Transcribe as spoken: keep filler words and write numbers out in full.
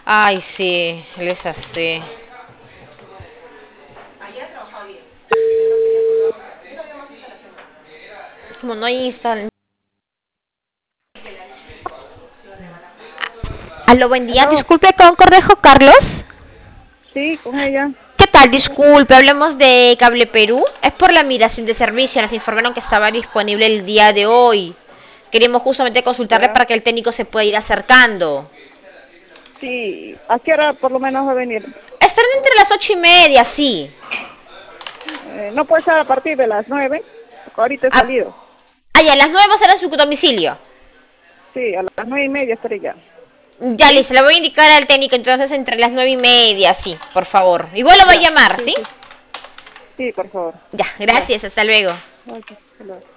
Ay, sí, él es así. Como no hay instalación. Aló, buen día. ¿Aló? Disculpe, con Correjo Carlos. Sí, con ella. ¿Qué tal? Disculpe, hablemos de Cable Perú. Es por la migración de servicio. Nos informaron que estaba disponible el día de hoy. Queríamos justamente consultarle Ya. para que el técnico se pueda ir acercando. Sí, ¿a qué hora por lo menos va a venir? Están entre las ocho y media, sí. Eh, no puede ser a partir de las nueve, porque ahorita he Ah, salido. ah, ya, a las nueve será su domicilio. Sí, a las nueve y media estaré ya. Ya, ¿Sí? listo, le voy a indicar al técnico entonces entre las nueve y media, sí, por favor. Igual lo va a Ya, llamar, sí, ¿sí? sí. Sí, por favor. Ya, Ya. gracias, hasta luego. Ok, hasta luego.